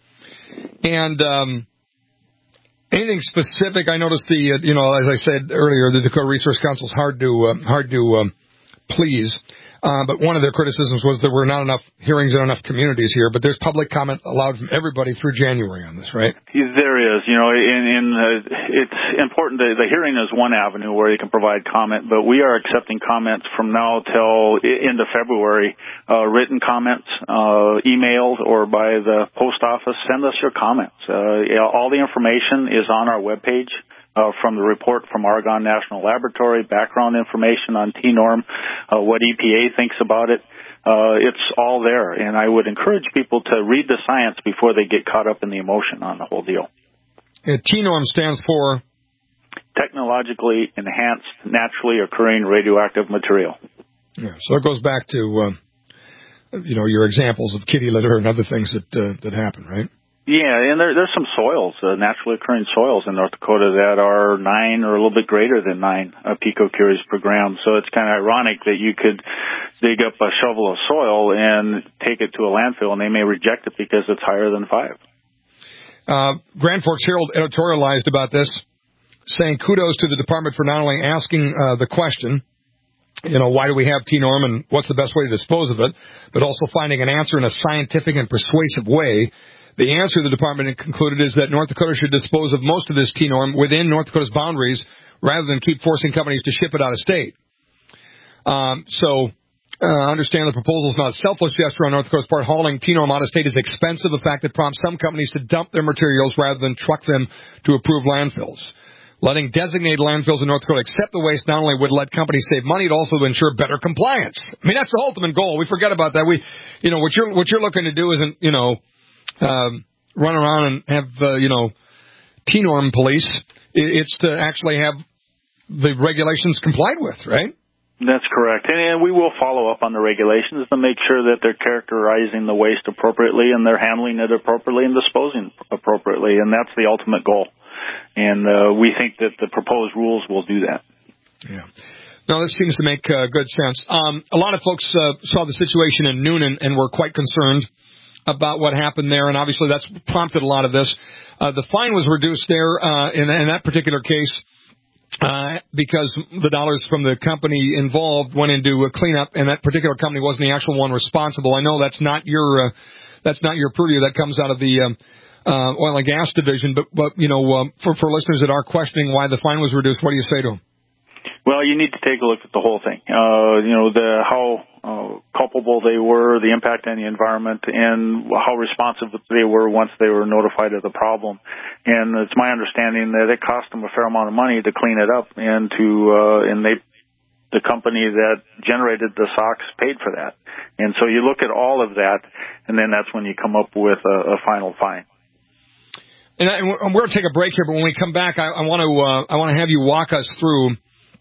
And um, anything specific? I noticed the, uh, you know, as I said earlier, the Dakota Resource Council is hard to uh, hard to um, please. Uh, but one of their criticisms was there were not enough hearings in enough communities here. But there's public comment allowed from everybody through January on this, right? There is. You know, in, in uh, it's important that the hearing is one avenue where you can provide comment, but we are accepting comments from now till into February, uh, written comments, uh, emailed or by the post office. Send us your comments. Uh, all the information is on our webpage. Uh, from the report from Argonne National Laboratory, background information on T norm, uh, what E P A thinks about it. Uh, it's all there, and I would encourage people to read the science before they get caught up in the emotion on the whole deal. Yeah, T norm stands for? Technologically Enhanced Naturally Occurring Radioactive Material. Yeah, so it goes back to, uh, you know, your examples of kitty litter and other things that uh, that happen, right? Yeah, and there, there's some soils, uh, naturally occurring soils in North Dakota that are nine or a little bit greater than nine uh, picocuries per gram. So it's kind of ironic that you could dig up a shovel of soil and take it to a landfill, and they may reject it because it's higher than five. Uh, Grand Forks Herald editorialized about this, saying kudos to the department for not only asking uh, the question, you know, why do we have T norm and what's the best way to dispose of it, but also finding an answer in a scientific and persuasive way. The answer the department concluded is that North Dakota should dispose of most of this T norm within North Dakota's boundaries rather than keep forcing companies to ship it out of state. Um, so, uh, understand the proposal is not a selfless gesture on North Dakota's part. Hauling T norm out of state is expensive, a fact that prompts some companies to dump their materials rather than truck them to approved landfills. Letting designated landfills in North Dakota accept the waste not only would let companies save money, it also would ensure better compliance. I mean, that's the ultimate goal. We forget about that. We, you know, what you're what you're looking to do isn't, you know, um, run around and have, uh, you know, T norm police. It's to actually have the regulations complied with, right? That's correct. And we will follow up on the regulations to make sure that they're characterizing the waste appropriately and they're handling it appropriately and disposing appropriately. And that's the ultimate goal. And uh, we think that the proposed rules will do that. Yeah. No, this seems to make uh, good sense. Um, a lot of folks uh, saw the situation in Noonan and were quite concerned about what happened there, and obviously that's prompted a lot of this. Uh, the fine was reduced there uh, in, in that particular case uh, because the dollars from the company involved went into a cleanup, and that particular company wasn't the actual one responsible. I know that's not your uh, that's not your purview. That comes out of the um, uh, oil and gas division. But, but you know, um, for for listeners that are questioning why the fine was reduced, what do you say to them? Well, you need to take a look at the whole thing. Uh, you know, the how uh, culpable they were, the impact on the environment, and how responsive they were once they were notified of the problem. And it's my understanding that it cost them a fair amount of money to clean it up, and to uh, and they, the company that generated the SOx paid for that. And so you look at all of that, and then that's when you come up with a, a final fine. And, I, and we're going to take a break here, but when we come back, I, I want to uh, I want to have you walk us through.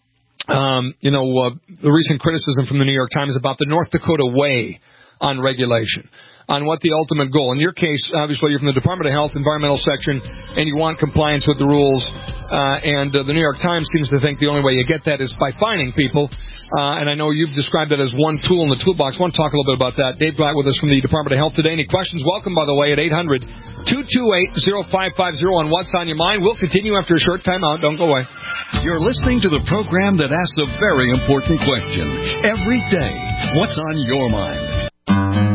Um, you know, uh, the recent criticism from the New York Times about the North Dakota way on regulation, on what the ultimate goal. In your case, obviously, you're from the Department of Health Environmental Section, and you want compliance with the rules. Uh, and uh, the New York Times seems to think the only way you get that is by fining people. Uh, and I know you've described that as one tool in the toolbox. I want to talk a little bit about that. Dave Blatt with us from the Department of Health today. Any questions? Welcome, by the way, at eight hundred, two two eight, oh five five oh on What's on Your Mind. We'll continue after a short time out. Don't go away. You're listening to the program that asks a very important question every day. What's on your mind?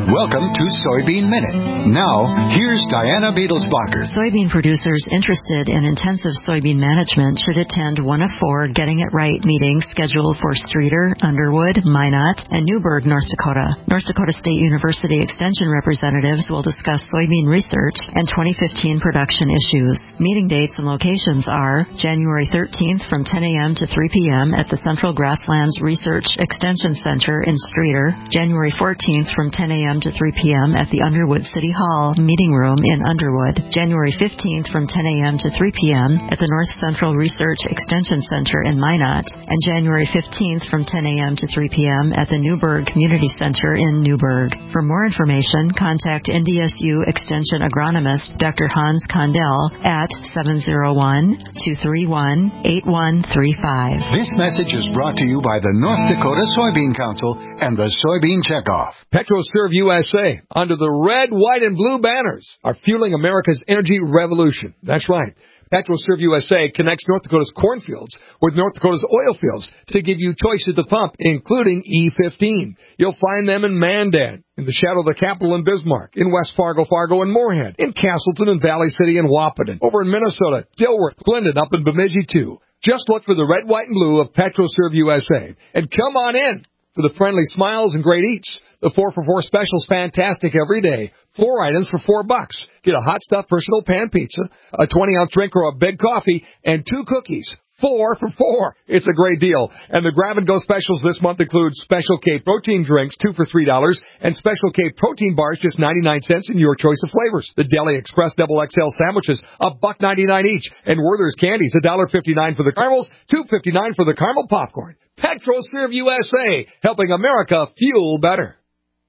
Welcome to Soybean Minute. Now, here's Diana Beadlesbacher. Soybean producers interested in intensive soybean management should attend one of four Getting It Right meetings scheduled for Streator, Underwood, Minot, and Newburgh, North Dakota. North Dakota State University Extension representatives will discuss soybean research and twenty fifteen production issues. Meeting dates and locations are January thirteenth from ten a.m. to three p.m. at the Central Grasslands Research Extension Center in Streator, January fourteenth from ten a.m. to three p.m. at the Underwood City Hall Meeting Room in Underwood, January fifteenth from ten a.m. to three p.m. at the North Central Research Extension Center in Minot, and January fifteenth from ten a.m. to three p.m. at the Newburgh Community Center in Newburgh. For more information, contact N D S U Extension agronomist Doctor Hans Condell at seven oh one, two three one, eight one three five. This message is brought to you by the North Dakota Soybean Council and the Soybean Checkoff. PetroServe U S A, under the red, white, and blue banners, are fueling America's energy revolution. That's right. PetroServe U S A connects North Dakota's cornfields with North Dakota's oil fields to give you choice at the pump, including E fifteen. You'll find them in Mandan, in the shadow of the capital in Bismarck, in West Fargo, Fargo, and Moorhead, in Castleton and Valley City and Wahpeton, over in Minnesota, Dilworth, Glendon, up in Bemidji, too. Just look for the red, white, and blue of PetroServe U S A. And come on in for the friendly smiles and great eats. The four for four special's fantastic every day. Four items for four bucks. Get a hot stuffed personal pan pizza, a twenty ounce drink or a big coffee, and two cookies. Four for four. It's a great deal. And the grab and go specials this month include Special K protein drinks, two for three dollars, and Special K protein bars, just ninety-nine cents in your choice of flavors. The Deli Express Double X L sandwiches, a buck ninety-nine each, and Werther's candies, a dollar fifty-nine for the caramels, two fifty-nine for the caramel popcorn. PetroServe U S A, helping America fuel better.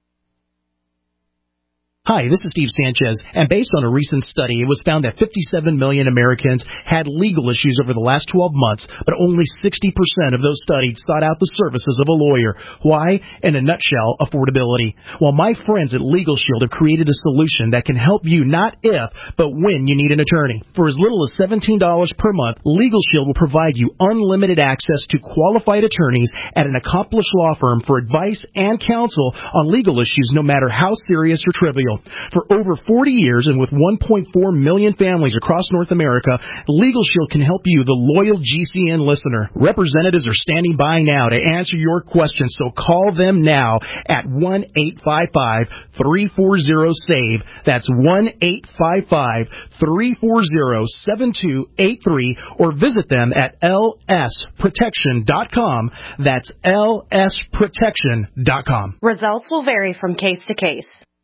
Hi, this is Steve Sanchez, and based on a recent study, it was found that fifty-seven million Americans had legal issues over the last twelve months, but only sixty percent of those studied sought out the services of a lawyer. Why? In a nutshell, affordability. Well, my friends at Legal Shield have created a solution that can help you not if, but when you need an attorney. For as little as seventeen dollars per month, Legal Shield will provide you unlimited access to qualified attorneys at an accomplished law firm for advice and counsel on legal issues, no matter how serious or trivial. For over forty years and with one point four million families across North America, Legal Shield can help you, the loyal G C N listener. Representatives are standing by now to answer your questions, so call them now at one eight five five, three four zero, SAVE. That's one eight five five, three four zero, seven two eight three, or visit them at L S protection dot com. That's L S protection dot com. Results will vary from case to case.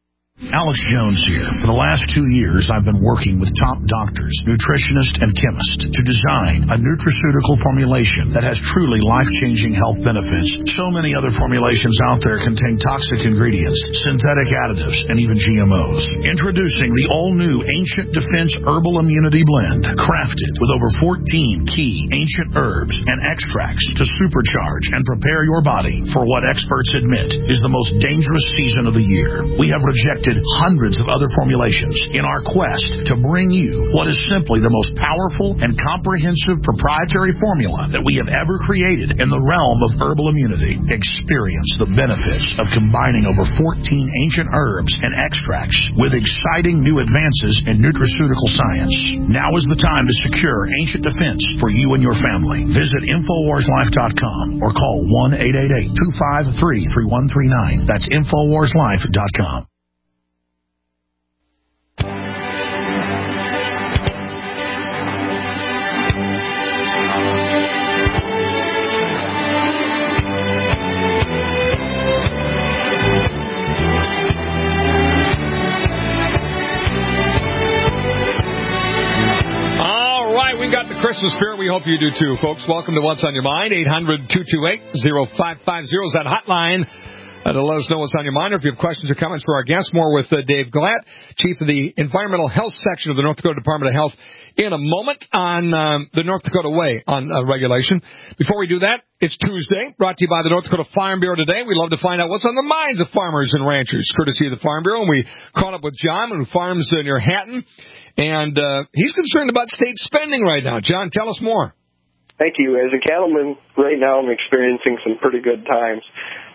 Alex Jones here. For the last two years, I've been working with top doctors, nutritionists, and chemists to design a nutraceutical formulation that has truly life-changing health benefits. So many other formulations out there contain toxic ingredients, synthetic additives, and even G M Os. Introducing the all-new Ancient Defense Herbal Immunity Blend, crafted with over fourteen key ancient herbs and extracts to supercharge and prepare your body for what experts admit is the most dangerous season of the year. We have rejected hundreds of other formulations in our quest to bring you what is simply the most powerful and comprehensive proprietary formula that we have ever created in the realm of herbal immunity. Experience the benefits of combining over fourteen ancient herbs and extracts with exciting new advances in nutraceutical science. Now is the time to secure Ancient Defense for you and your family. Visit Infowars Life dot com or call one eight eight eight, two five three, three one three nine. That's Infowars Life dot com. Christmas spirit, we hope you do too, folks. Welcome to What's on Your Mind. eight hundred, two two eight, oh five five oh is that hotline uh, to let us know what's on your mind, or if you have questions or comments for our guests. More with uh, Dave Glatt, Chief of the Environmental Health Section of the North Dakota Department of Health, in a moment on um, the North Dakota Way on uh, regulation. Before we do that, it's Tuesday, brought to you by the North Dakota Farm Bureau today. We love to find out what's on the minds of farmers and ranchers, courtesy of the Farm Bureau. And we caught up with John, who farms uh, near Hatton, and uh, he's concerned about state spending right now. John, tell us more. Thank you. As a cattleman, right now I'm experiencing some pretty good times.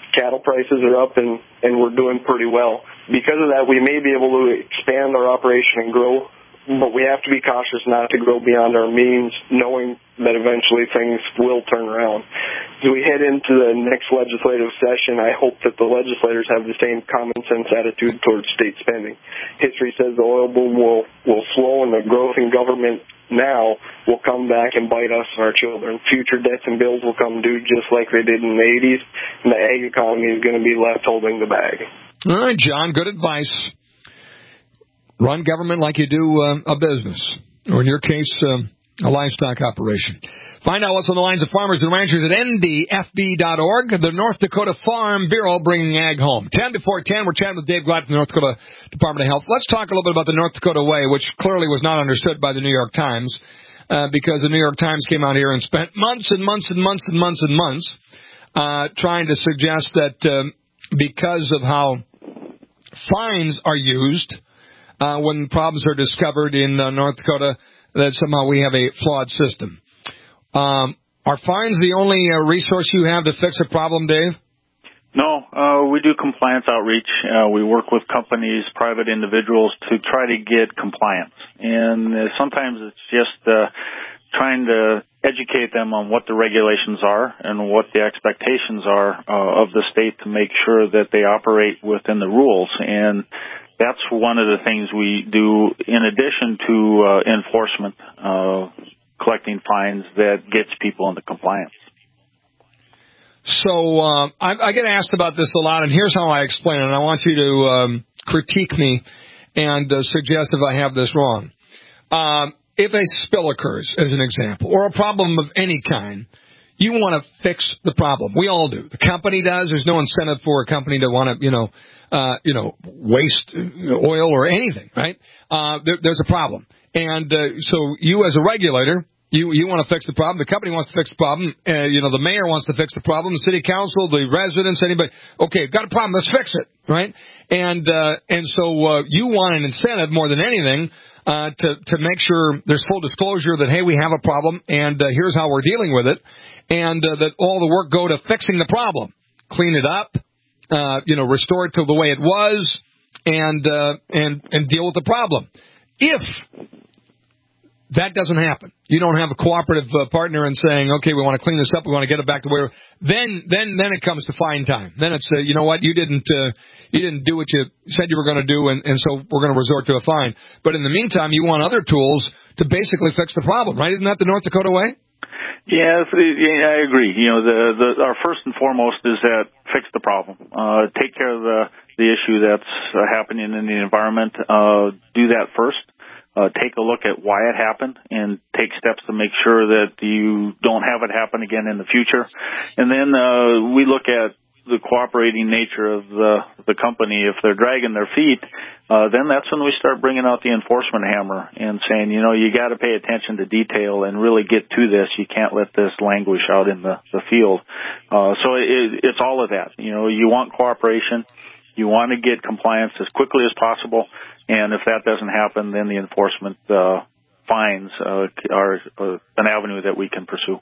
cattle prices are up, and, and we're doing pretty well. Because of that, we may be able to expand our operation and grow, but we have to be cautious not to grow beyond our means, knowing that eventually things will turn around. As we head into the next legislative session, I hope that the legislators have the same common sense attitude towards state spending. History says the oil boom will, will slow, and the growth in government now will come back and bite us and our children. Future debts and bills will come due just like they did in the eighties, and the ag economy is going to be left holding the bag. All right, John, good advice. Run government like you do uh, a business, or in your case, um, a livestock operation. Find out what's on the lines of farmers and ranchers at N D F B dot org, the North Dakota Farm Bureau, bringing ag home. ten before ten, we're chatting with Dave Glad from the North Dakota Department of Health. Let's talk a little bit about the North Dakota Way, which clearly was not understood by the New York Times, uh, because the New York Times came out here and spent months and months and months and months and months uh, trying to suggest that um, because of how fines are used, Uh, when problems are discovered in uh, North Dakota, that somehow we have a flawed system. Um, are fines the only uh, resource you have to fix a problem, Dave? No, uh, we do compliance outreach. Uh, we work with companies, private individuals to try to get compliance. And uh, sometimes it's just uh, trying to educate them on what the regulations are and what the expectations are uh, of the state to make sure that they operate within the rules. And that's one of the things we do in addition to uh, enforcement, uh, collecting fines that gets people into compliance. So uh, I, I get asked about this a lot, and here's how I explain it. And I want you to um, critique me and uh, suggest if I have this wrong. Um, if a spill occurs, as an example, or a problem of any kind, you want to fix the problem. We all do. The company does. There's no incentive for a company to want to, you know, uh, you know, waste oil or anything, right? Uh, there, there's a problem. And uh, so you as a regulator, you, you want to fix the problem. The company wants to fix the problem. Uh, you know, the mayor wants to fix the problem. The city council, the residents, anybody. Okay, got a problem. Let's fix it, right? And uh, and so uh, you want an incentive more than anything uh, to, to make sure there's full disclosure that, hey, we have a problem, and uh, here's how we're dealing with it. And uh, that all the work go to fixing the problem, clean it up, uh, you know, restore it to the way it was, and uh, and and deal with the problem. If that doesn't happen, you don't have a cooperative uh, partner in saying, okay, we want to clean this up, we want to get it back to where. Then then then it comes to fine time. Then it's uh, you know what, you didn't uh, you didn't do what you said you were going to do, and, and so we're going to resort to a fine. But in the meantime, you want other tools to basically fix the problem, right? Isn't that the North Dakota way? Yeah, I agree. You know, the, the our first and foremost is that fix the problem, uh, take care of the the issue that's uh, happening in the environment. Uh, do that first. Uh, take a look at why it happened and take steps to make sure that you don't have it happen again in the future. And then uh, we look at the cooperating nature of the the company. If they're dragging their feet, uh, then that's when we start bringing out the enforcement hammer and saying, you know, you got to pay attention to detail and really get to this. You can't let this languish out in the, the field. Uh, so it, it's all of that. You know, you want cooperation. You want to get compliance as quickly as possible. And if that doesn't happen, then the enforcement uh, fines uh, are uh, an avenue that we can pursue.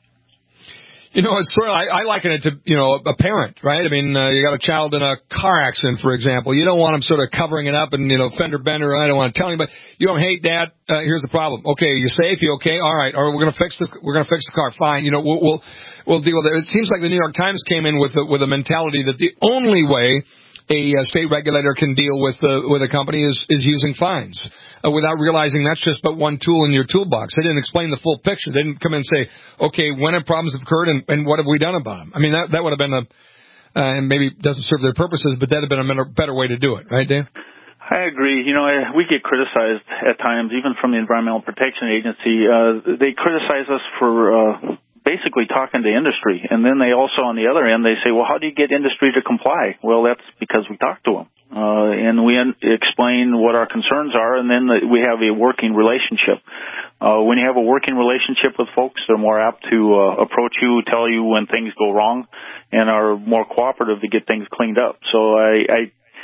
You know, it's sort of, I, I liken it to, you know, a parent, right? I mean, uh, you got a child in a car accident, for example. You don't want them sort of covering it up and, you know, fender bender. I don't want to tell anybody. You don't, hey, Dad, uh, here's the problem. Okay, you safe? You okay? All right. Or we're going to fix the, we're going to fix the car. Fine. You know, we'll, we'll, we'll deal with it. It seems like the New York Times came in with a, with a mentality that the only way a uh, state regulator can deal with uh, with a company is, is using fines, uh, without realizing that's just but one tool in your toolbox. They didn't explain the full picture. They didn't come in and say, okay, when have problems occurred and, and what have we done about them? I mean, that that would have been a, uh, and maybe doesn't serve their purposes, but that would have been a better way to do it, right, Dave? I agree. You know, we get criticized at times, even from the Environmental Protection Agency. Uh, they criticize us for uh, basically talking to industry. And then they also, on the other end, they say, well, how do you get industry to comply? Well, that's because we talk to them. Uh, and we explain what our concerns are, and then we have a working relationship. Uh, when you have a working relationship with folks, they're more apt to uh, approach you, tell you when things go wrong, and are more cooperative to get things cleaned up. So I, I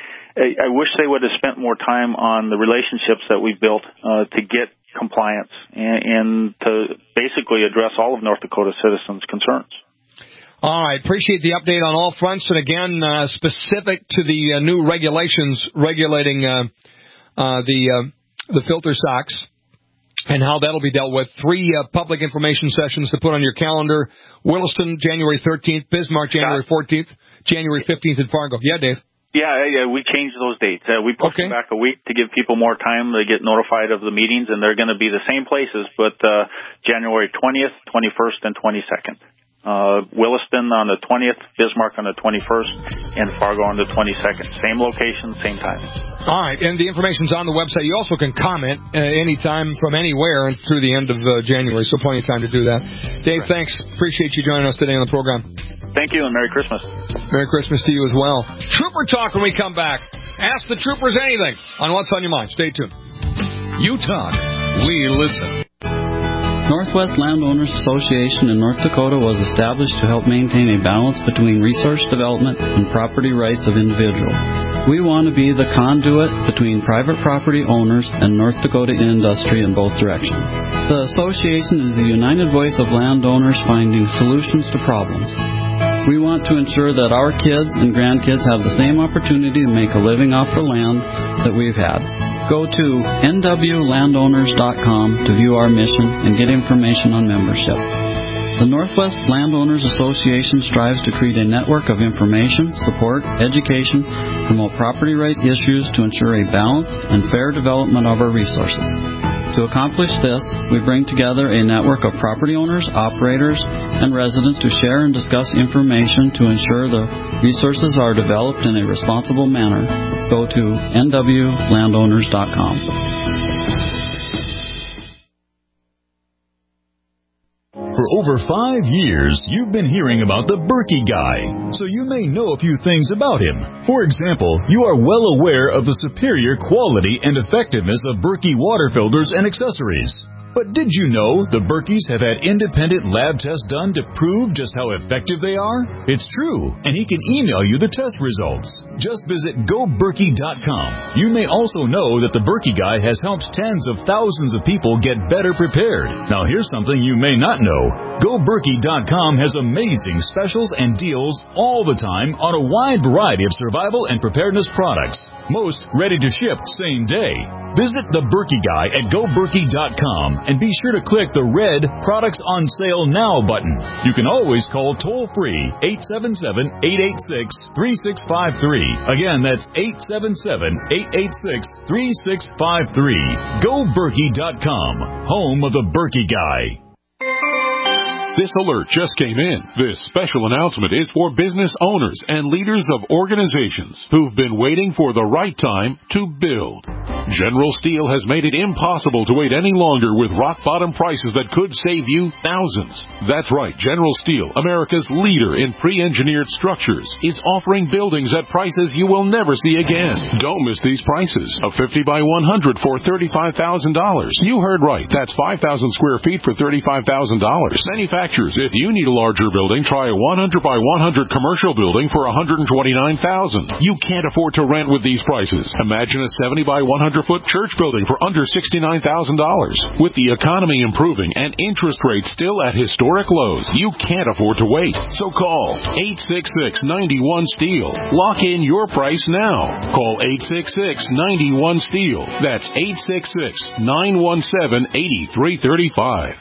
I wish they would have spent more time on the relationships that we've built uh, to get compliance and, and to basically address all of North Dakota citizens' concerns. All right. Appreciate the update on all fronts. And again, uh, specific to the uh, new regulations regulating uh, uh, the uh, the filter socks and how that'll be dealt with. Three uh, public information sessions to put on your calendar. Williston, January thirteenth. Bismarck, January fourteenth. January fifteenth in Fargo. Yeah, Dave. Yeah, yeah, we changed those dates. Uh, we pushed okay. them back a week to give people more time to get notified of the meetings, and they're going to be the same places, but uh, January twentieth, twenty-first, and twenty-second. Uh, Williston on the twentieth, Bismarck on the twenty-first, and Fargo on the twenty-second. Same location, same time. All right, and the information's on the website. You also can comment uh, anytime from anywhere through the end of uh, January, so plenty of time to do that. Dave, right. Thanks. Appreciate you joining us today on the program. Thank you, and Merry Christmas. Merry Christmas to you as well. Trooper Talk when we come back. Ask the troopers anything on what's on your mind. Stay tuned. You talk, we listen. Northwest Landowners Association in North Dakota was established to help maintain a balance between resource development and property rights of individuals. We want to be the conduit between private property owners and North Dakota industry in both directions. The association is the united voice of landowners finding solutions to problems. We want to ensure that our kids and grandkids have the same opportunity to make a living off the land that we've had. Go to N W landowners dot com to view our mission and get information on membership. The Northwest Landowners Association strives to create a network of information, support, education, promote property rights issues to ensure a balanced and fair development of our resources. To accomplish this, we bring together a network of property owners, operators, and residents to share and discuss information to ensure the resources are developed in a responsible manner. Go to N W landowners dot com. For over five years, you've been hearing about the Berkey Guy, so you may know a few things about him. For example, you are well aware of the superior quality and effectiveness of Berkey water filters and accessories. But did you know the Berkeys have had independent lab tests done to prove just how effective they are? It's true, and he can email you the test results. Just visit go berkey dot com. You may also know that the Berkey Guy has helped tens of thousands of people get better prepared. Now here's something you may not know. go berkey dot com has amazing specials and deals all the time on a wide variety of survival and preparedness products. Most ready to ship same day. Visit the Berkey Guy at go berkey dot com and be sure to click the red Products on Sale Now button. You can always call toll-free eight seven seven, eight eight six, three six five three. Again, that's eight seven seven, eight eight six, three six five three. go berkey dot com, home of the Berkey Guy. This alert just came in. This special announcement is for business owners and leaders of organizations who've been waiting for the right time to build. General Steel has made it impossible to wait any longer with rock-bottom prices that could save you thousands. That's right, General Steel, America's leader in pre-engineered structures, is offering buildings at prices you will never see again. Don't miss these prices. A fifty by one hundred for thirty-five thousand dollars. You heard right. That's five thousand square feet for thirty-five thousand dollars. Manufacturers, if you need a larger building, try a one hundred by one hundred commercial building for one hundred twenty-nine thousand dollars. You can't afford to rent with these prices. Imagine a seventy by one hundred foot church building for under sixty-nine thousand dollars. With the economy improving and interest rates still at historic lows, you can't afford to wait. So call eight six six, nine one, STEEL. Lock in your price now. Call eight six six, nine one, STEEL. That's eight six six, nine one seven, eight three three five.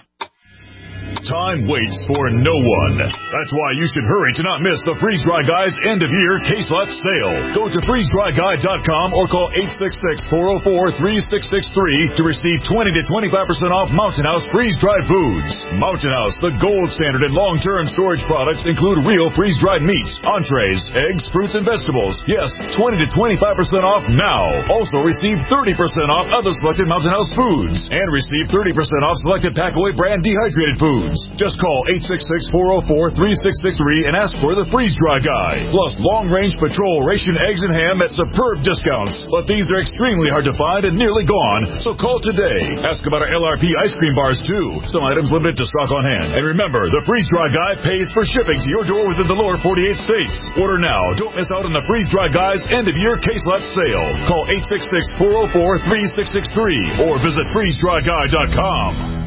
Time waits for no one. That's why you should hurry to not miss the Freeze Dry Guy's end-of-year case lot sale. Go to freeze dry guy dot com or call eight six six, four oh four, three six six three to receive twenty to twenty-five percent off Mountain House freeze-dried foods. Mountain House, the gold standard in long-term storage products, include real freeze-dried meats, entrees, eggs, fruits, and vegetables. Yes, twenty to twenty-five percent off now. Also receive thirty percent off other selected Mountain House foods and receive thirty percent off selected Packaway brand dehydrated foods. Just call eight six six, four oh four, three six six three and ask for the Freeze Dry Guy. Plus long-range patrol ration eggs and ham at superb discounts. But these are extremely hard to find and nearly gone, so call today. Ask about our L R P ice cream bars, too. Some items limited to stock on hand. And remember, the Freeze Dry Guy pays for shipping to your door within the lower forty-eight states. Order now. Don't miss out on the Freeze Dry Guy's end-of-year case lot sale. Call eight six six, four oh four, three six six three or visit freeze dry guy dot com.